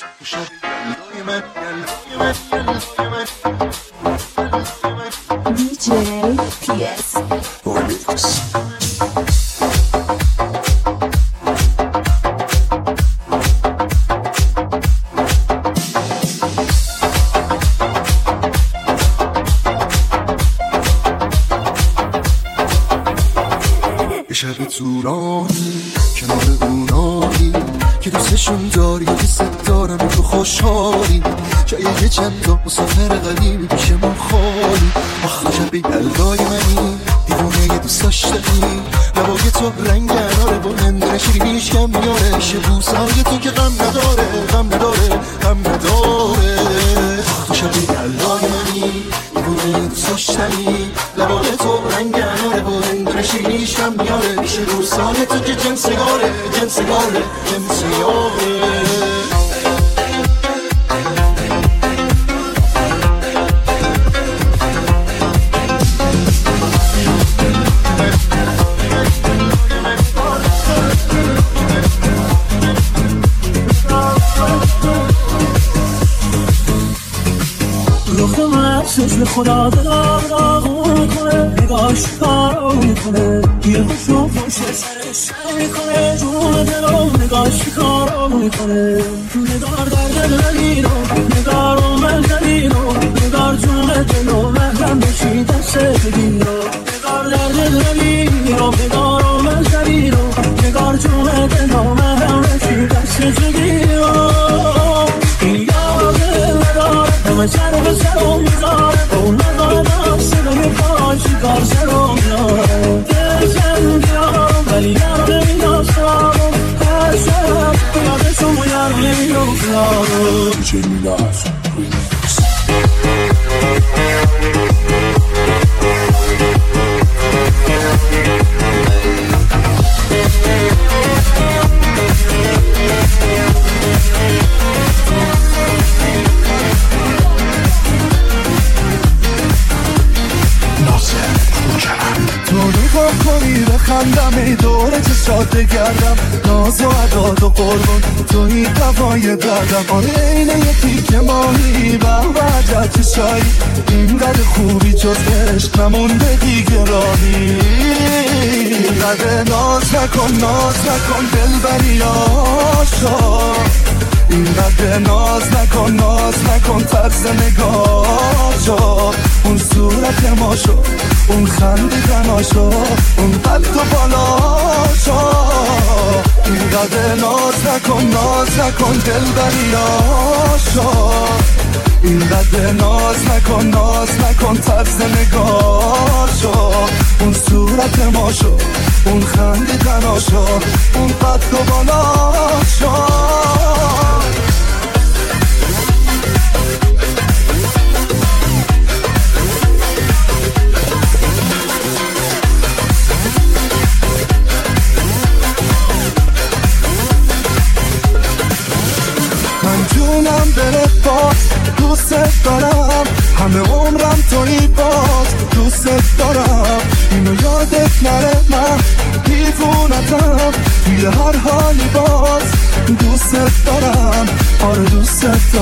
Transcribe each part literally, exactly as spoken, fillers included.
دی جی پی اس شب تورانی کنار اونایی که دوستشون داری و دوست دارم تو خوشحالی جای یه چند تا مسافر قدیمی پیش ما خالی آخه شب یلدای منی دیوونه یه دوست داشتنی لبای تو رنگ اناره با هندونه شیرینیش کم میاره میشه بوسای تو که غم نداره غم نداره غم نداره آخه شب یلدای منی دیوونه یه دوست داشتنی لبای تو رنگ اناره با هندونه شیرینیش کم میاره میشه بوسای تو که جنسگاره جنسگاره جنسگاره چشم خدا داغ میکنه نگاش کارو میکنه یه خوشو خوش سرش میکنه جون دلو نگاش کارو میکنه نگار درد دلی رو نگار و من دلی رو نگار جون دلو محرم بشی دست بگیر نگار درد دلی رو نگار و من دلی رو نگار جون دلو محرم بشی دست بگیر این یاده نداره همه سر به سرم میذاره اون ندارم صدای پاشی کار سرم میاره دلشم بیارم ولی یارو نمیداشتم هر شب بیادشم و یارو نمیداشتم چه میداشت کنی بخندم ای دوره چشات گردم ناز و عداد و قربون توی قوای دردم آره اینه یکی که ماهی به وجد چشایی اینقدر خوبی جز عشق نمونده دیگه راهی اینقدر ناز نکن ناز نکن دلبری آشا اینقدر ناز نکن ناز نکن طرز نگاهشو اون صورت ما شو اون خندیدن شو اون قد و بالاشو اینقدر ناز نکن ناز نکن دلبریاشو اینقدر ناز نکن ناز نکن طرز نگاهشو اون صورت ما شو اون خندیدن شو اون قد و بالاشو جونم بره باز دوست دارم همه عمرم توی باز دوست دارم اینو یادت نره من دیوونتم توی هر حالی باز دوست دارم آره دوست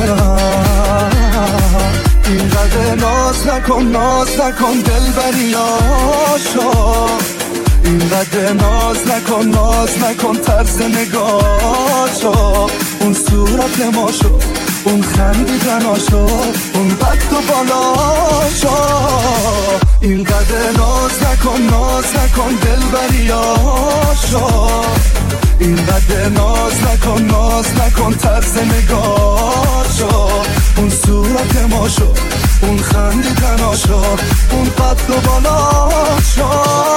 دارم اینقدر ناز نکن ناز نکن دلبریاشو اینقدر ناز نکن ناز نکن طرز نگاهشو اون صورت ما شو اون خندیدن شو اون قد و بالاشو اینقدر ناز نکن ناز نکن دلبریاشو اینقدر ناز نکن ناز نکن طرز نگاهشو اون صورت ما شو اون خندیدن شو اون قد و بالاشو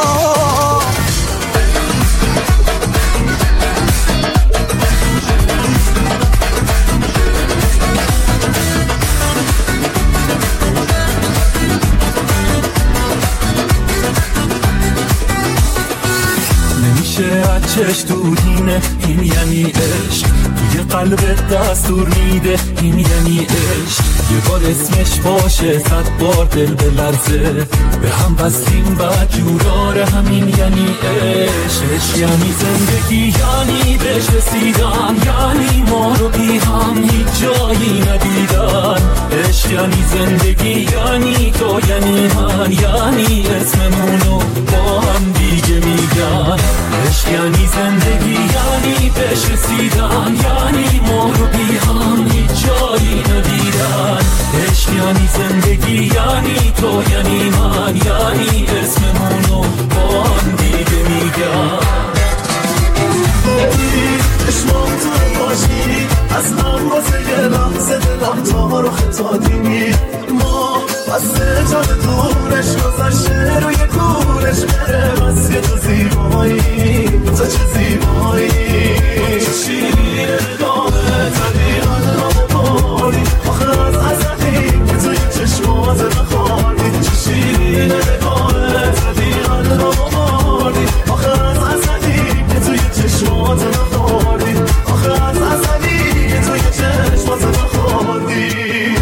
چش دورینه این یعنی عشق توی قلبت دستور میده این یعنی عشق یه بار اسمش باشه صد بار دل بلرزه به هم بستیم بعد جوراره همین یعنی عشق عشق یعنی زندگی یعنی بهش رسیدن یعنی ما رو بی هم هیچ یعنی زندگی، یعنی تو، یعنی من، یعنی اسممونو با هم دیگه میگن. عشق یعنی زندگی، یعنی بهش رسیدن، یعنی ما رو بی هم هیچ جایی ندیدن. عشق یعنی زندگی، یعنی تو، یعنی من، یعنی اسممونو با هم دیگه میگن. چشمام تو باشی از من واسه یه لحظه دلم تا رو خطادی. ما بسته جان دورش گذشته روی کورش بره، بس که تو زیبایی، تو چه زیبایی. چه شیرین نگاهه تدی قلبم باری، آخه از ازدی که توی چشمات بخوردی. چه شیرین نگاهه تدی قلبم باری، آخه از ازدی که توی چشمات بخوردی. آخه از ازدی که توی چشمات بخوردی.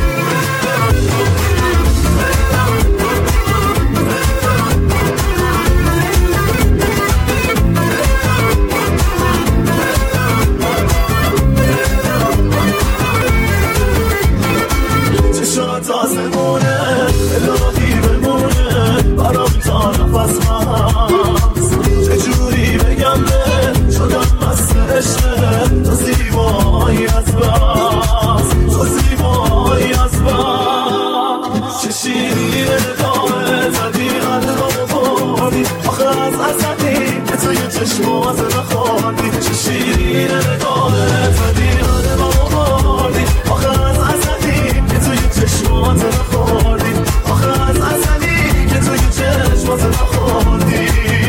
آسمونه الهی بمونه برام تا نفس هست. چجوری بگم به شدم مست عشقه، تو زیبایی از بس، تو زیبایی از بس. چه شیرین نگاهه زدی قلبم بردی، آخه از ازدی که توی چشمات بخوردی. چه شیرین نگاهه زدی قلبم بردی، آخه از ازدی که توی چشمات بخوردی. آخه از ازدی که توی چشمات بخوردی.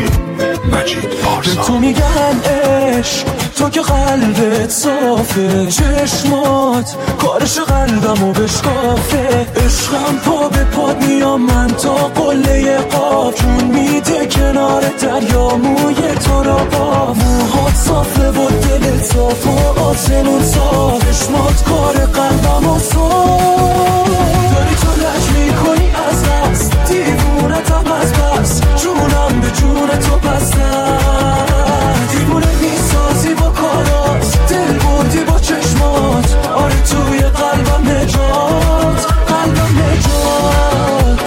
به تو میگن عشق، تو که قلبت صافه، چشمات کارش قلبمو بشکافه. عشقم پا به پاد میام من تا قله قاف، جون میده کنار دریا موی تو را باف. موهات صافه و دلت صاف و آسمون صاف، چشمات کار قلبمو صاف. داری تو لج میکنی از دست، دیوونتم از بس، جونم به جون تو بستم. دیوونه میسازی با کارات، دل بردی با چشمات، آره توی قلبم نجات، قلبم نجات.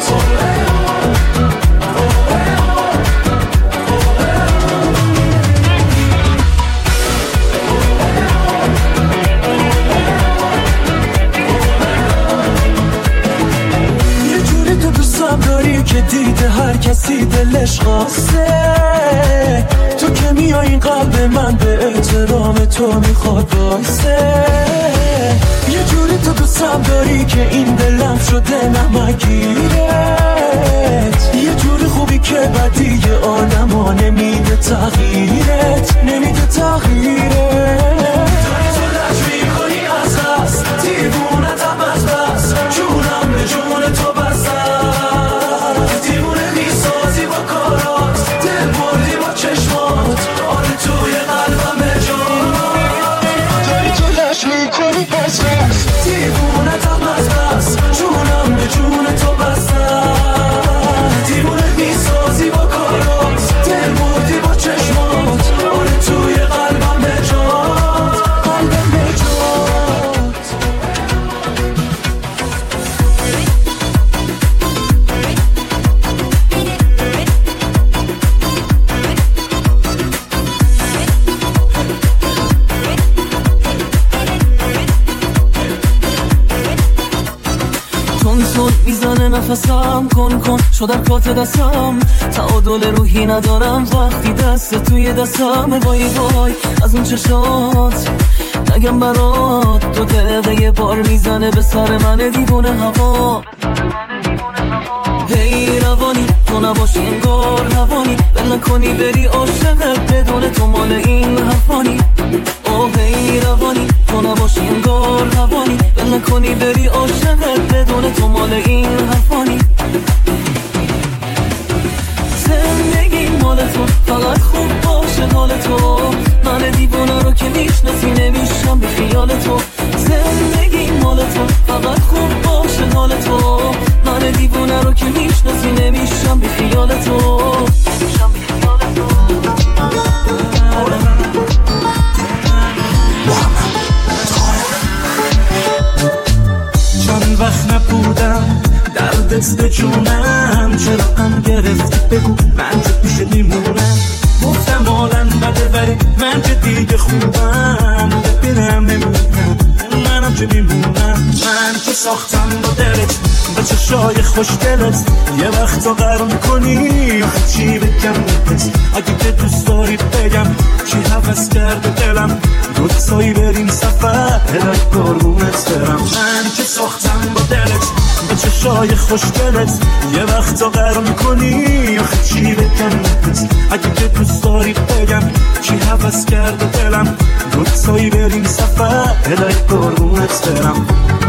یه جوری تو دوستم داری که دیده هر کسی دلش خواسته. تو که میای این قلب من به احترام تو میخواد بایسته. یه جوری تو دوستم داری که این دلم شده نمگیرت. یه جوری خوبی که بدی آدم ها نمیده تغییرت، نمیده تغییرت. داری تو لج میکنی از هست، دیوونتم از بس، جونم به جون تو بستم. دیوونه میسازی با کارات، دل بردی با چشمات، آره توی قلبم نجات. داری تو لج میکنی از هست، دیوونتم از بس، جونم به جون تو بستم. دیوونه میسازی با کارات، دل بردی با چشمات، آره توی قلبم نجات، قلبم نجات. تون تون میزنه نفسم، کن کن شدر کات دستم، تعادل روحی ندارم وقتی دست توی دستم. وای وای از اون چشات نگم برات، دو دقیقه یه بار میزنه به سر من دیوونه هوا. هی روانی تو نباشی انگار روانی، بل نکنی بری عاشقت بدون تو مال این حرفانی. اوه هی روانی تو نباشی انگار روانی، بل نکنی بری عاشقت بدون تو مال این حرفانی. زندگی مال تو فقط خوب باشه حال تو، من دیوانه رو که میشناسی نمیشم به خیال تو. زندگی مال تو فقط خوب باشه حال تو، من دیوانه رو که میشناسی نمیشم به خیال تو. مثل جونم، چرا هم گرفتی بگو من که پیش میمونم. گفتم حالم بده ولی من که دیگه خوبم، ببینم بمونم منم که میمونم. من که ساختم با دلت با چشای خوشگلت، یه وقتا قرار کنی آخه چی بگم بهت. اگه که دوست داری بگم چی حوض کرده دلم، دوتایی بریم سفر الهی قربونت برم. من که ساختم با دلت با چشای خوشگلت، یه وقتا قرار کنی آخه چی بگم بهت. اگه که دوست داری بگم چی حوض کرده دلم، دوتایی بریم سفر الهی قربونت برم.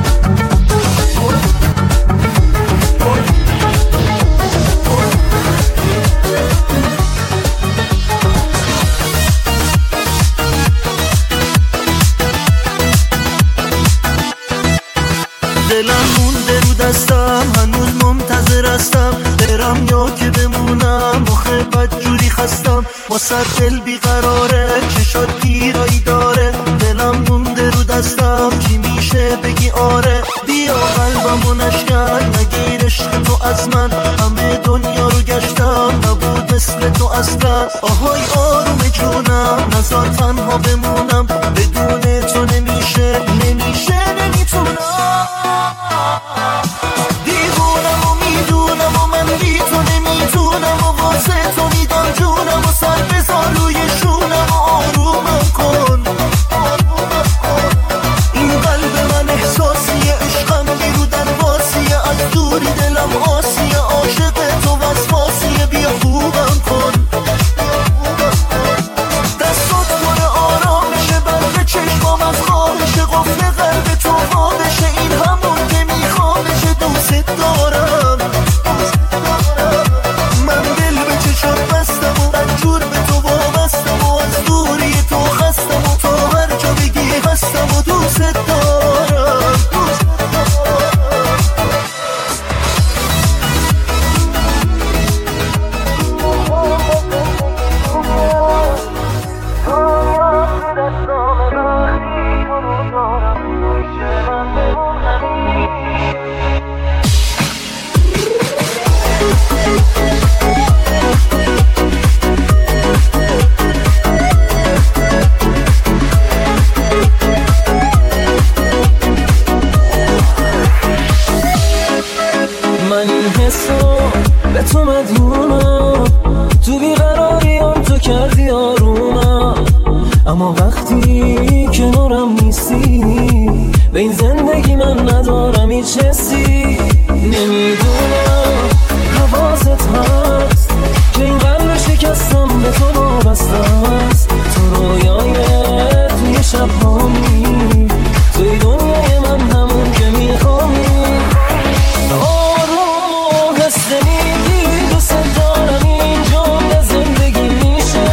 دلم مونده رو دستم، هنوز منتظر هستم برم یا که بمونم. آخه بد جوری خستم واسه دل بیقراره، چشات گیرایی داره. دلم مونده رو دستم، چی میشه بگی آره. بیا قلبمو نشکن، نگیر عشق تو از من. همه دنیا رو گشتم، نبود مثل تو اصلا. آهای آروم جونم، نزار تنها بمونم. بدون تو نمیشه نمیشه نمیتونم. دیوونم و میدونم و من بی تو نمیتونم، و واسه تو میدم جونم و سر بذار روی شونم و آرومم کن. این قلب من احساسیه، عشقم بیرو در واسیه. از دوری دلم آسیه، عاشق تو وسواسیه. بیا خوبم کن، دستات پر آرامشه، برق چشمام از خارشه. قفل قلب تو وا بشه، این همون که میخوامشه. دوست دارم من، دل به چشم بستم و رنجور به تو وابستم، و از دوری تو خستم و تا هر جا بگی هستم و دوست دارم. من این حسو به تو مدیونم، تو بیقراریم تو کردی آرومم. اما وقتی کنارم نیستی، به این زندگی من ندارم هیچ حسی. نمیدونم حواست هست که این قلب شکستم به تو وابسته است. تو رویای توی شبهامی، توی دنیای من همون که میخوامی. آروم و حس نمیگی دوست دارم، این جمله زندگی میشه.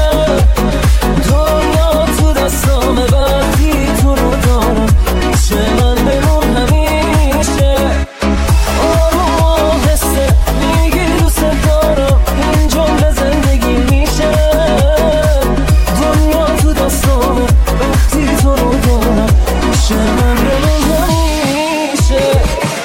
دنیا تو دستام وقتی تو رو دارم، میشه من بمون همیشه. آروم و حس نمیگی دوست دارم، این جمله زندگی میشه. دنیا تو دستام وقتی تو رو دارم، میشه من بمون همیشه.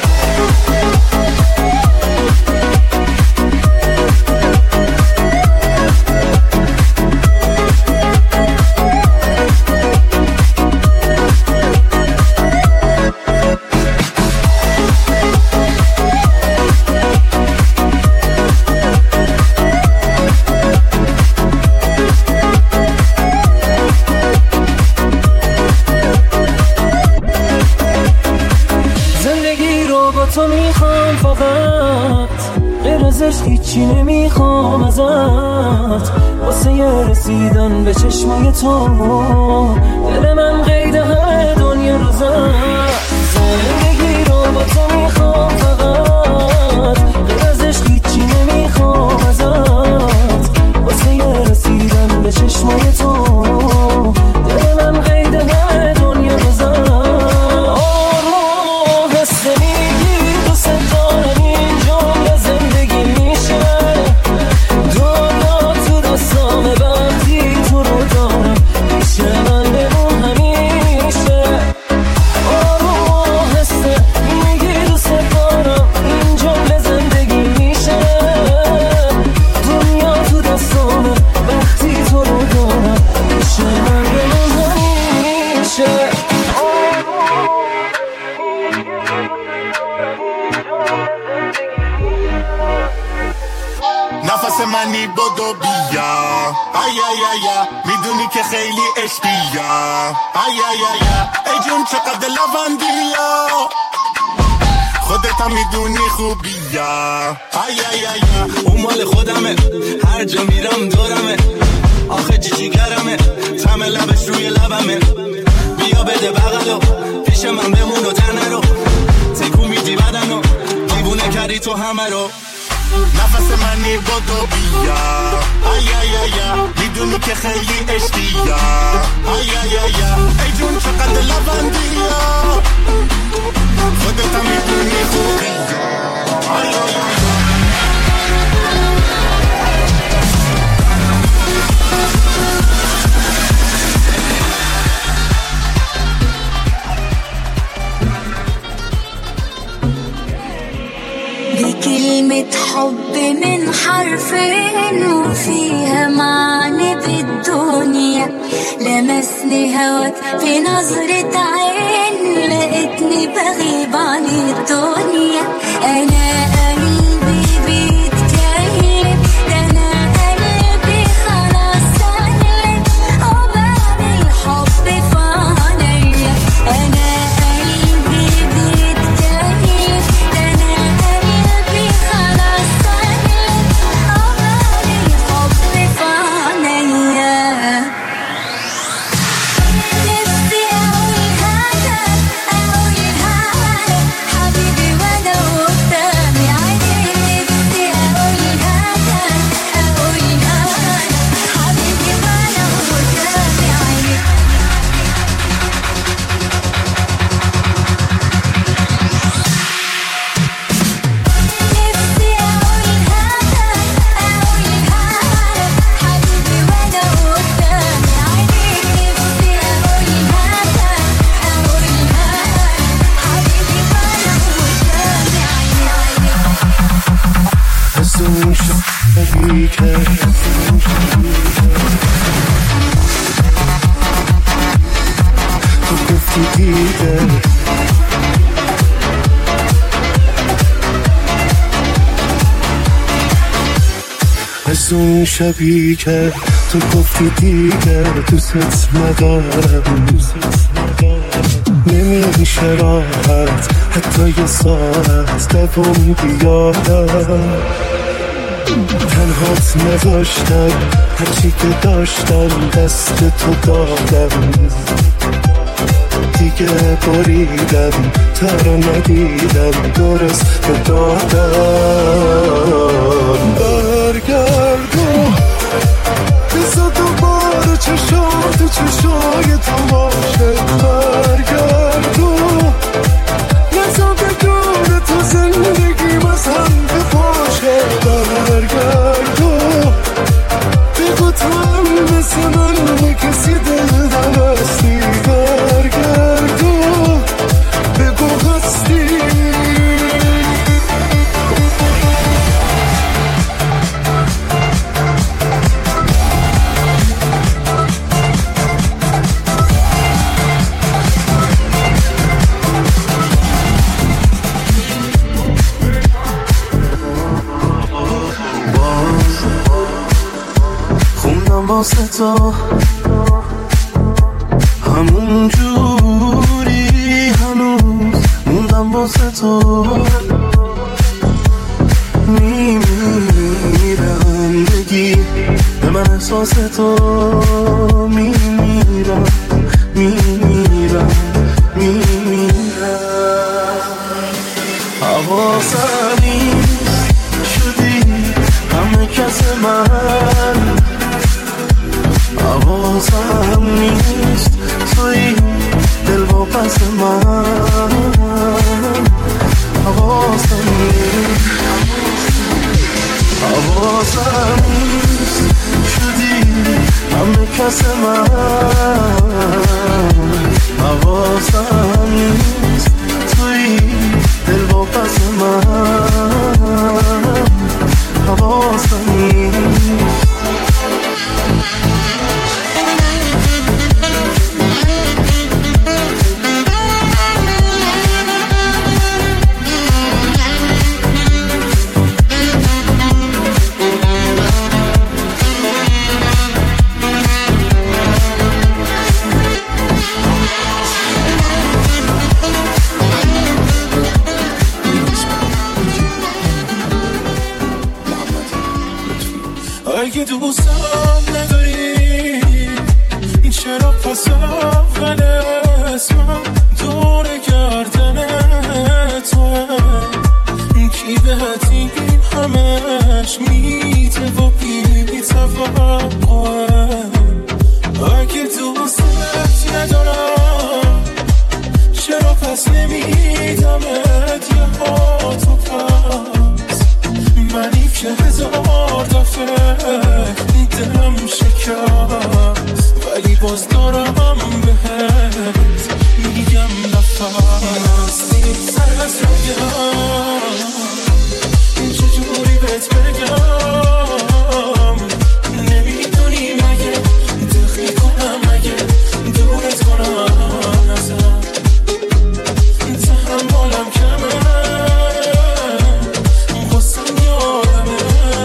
زندگی رو با تو میخوام فقط، غیر از عشق هیچی نمیخوام ازت. واسه یه رسیدن به چشمای تو، دل من قید همه دنیا رو زد. زندگی رو با تو میخوام فقط، غیر از عشق هیچی نمیخوام ازت. واسه یه رسیدن به چشمای تو، دل من قید همه دنیا رو زد. دنیا تو دستام وقتی تو رو دارم، میشه من بمون همین. منی بدو بیا ای ای ای میدونی که خیلی عشقیا ای ای ای ای جون چقدر لوندیا خودت هم میدونی خوبیا ای ای ای اون مال خودمه هر جا میرم دورمه آخه جیجیگرمه تم لبش روی لبمه بیا بده بغلو پیش من بمون و تنه رو تکون میدی بدنو دیوونه کردی تو همه رو نفس منی بدو بیا ای ای ای میدونی که خیلی عشقیا ای ای ای ای جون چقدر لوندیا خودت هم میدونی خوبیا ای ای ای كلمة حب من حرفين وفيها معنى بالدنيا لمسني هواك في نظرة عين لقيتني بغيب عن الدنيا أنا قلبي بيتكلم ده أنا قلبي خلاص سلم وبعمل حب في عينيا أنا قلبي بيتكلم ده أنا قلبي خلاص سلم وبعمل حب في عينيا نفسي أقولها لك أقولها لك حبيبي وأنا قدامي عينيك نفسي أقولها لك أقولها لك حبيبي وأنا قدامي عينيك نفسي أقولها لك أقولها لك حبيبي وأنا قدامي عينيك نفسي أقولها لك أقولها لك حبيبي وأنا قدامي عينيك از اون شبی که تو گفتی دیگه از اون شبی که تو گفتی دیگه دوست ندارم نمیشه راحت حتی یه ساعت دوم بیادم تنهات نذاشتم هرچی که داشتم دست تو دادم دیگه بریدم تا رو ندیدم درست به دادم برگردم بزا دوباره چشام تو چشای تو باشه برگردم نزا بدون تو زندگیم از هم بپاشه برگردم بگو تو هم مثل من به کسی دل دلستی برگردم بگو هستی واسه تو همون جوری هنوز موندم واسه تو میمیرم بگی به من احساس تو میمیرم میمیرم میمیرم حواسم نیست شدی همه کس من حواسم نیست توی دل با پس من حواسم نیست حواسم نیست شدی همه کس من حواسم نیست توی دل با پس من حواسم نیست که دوستم نداری چرا پس اول اسمم دور گردن توه کی بهت این همش میده و بی توقعه اگه دوستت ندارم چرا پس نمیدمت یه ها تو پس منی که هزار دفعه دلم شکست ولی باز دارم بهت میگم نفس سر از بگم چجوری بهت بگم نمیدونی مگه دخی کنم مگه دورت کنم ازم تحملم کمه خواستم یادمه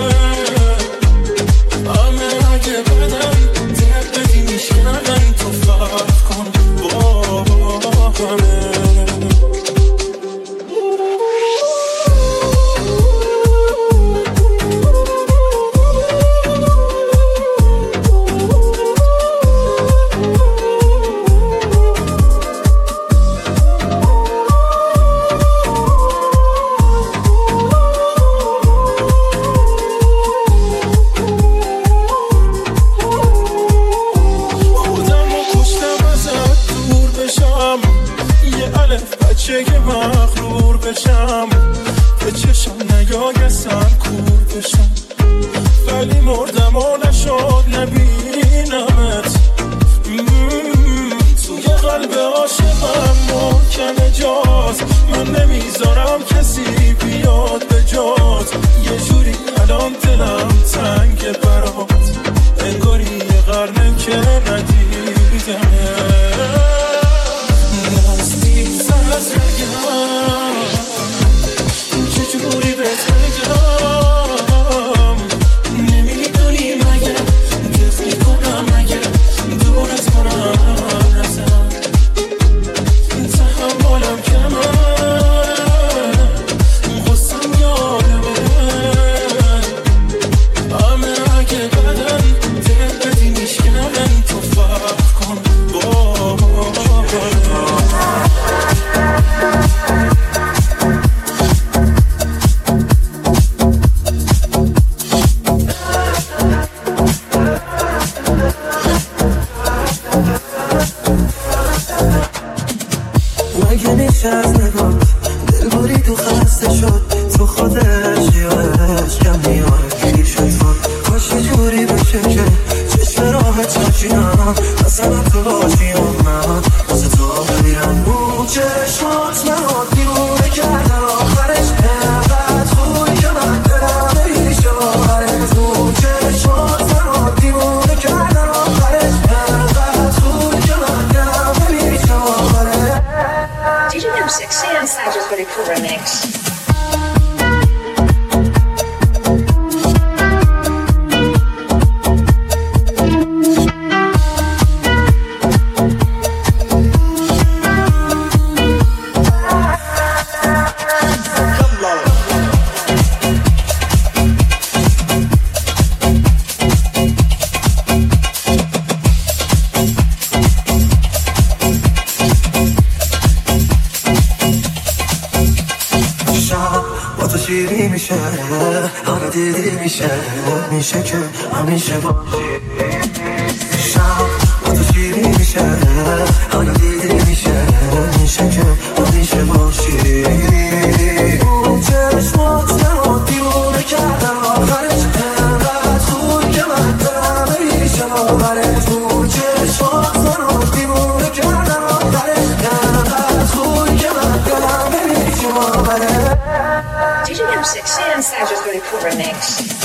همه اگه بدم دل بدی میشکنم تو فرق کن با همه چه مغرور بشم به چشم نیایستم کور بشم ولی مردم و نشد نبینمت توی قلب عاشقم ممکنه جاست من نمیذارم کسی بیاد به جات یه جوری الان دلم تنگ برات انگاری یه قرنه که ندیدمه از بگم چجوری بهت بگم نمیدونی مگه دفعی کنم مگه دورت کنم ازم تحملم کمه خواستم یادمه همه اگه بدن دل بدی میشکنم تو فرق کن با مگه میشه از نگات دل بوری تو خسته شد تو خودش یادش کم میاره گیر شد شد کاش یه جوری بشه که چشم راحت نشینم اصلا تو باشی من واسه تو بمیرم اون چشمات منو دیوونه کردن آخرش انقدر خوبی که من دلم نمیشه آخرش اون چشمات منو دیوونه کردن آخرش انقدر خوبی که من دلم نمیشه آخرش D J M sexy and Sages Very Cool Remix. شیری میشه آره دیدی میشه میشه که همیشه باشی شب با تو شیری میشه آره دیدی میشه میشه که همیشه باشی اون چشمات منو دیوونه کردن آخرش انقدر خوبی که من دلم نمیشه آخرش اون چشمات منو دیوونه کردن آخرش انقدر خوبی که من دلم نمیشه آخرش D J M sexy and Sages Very Cool Remix.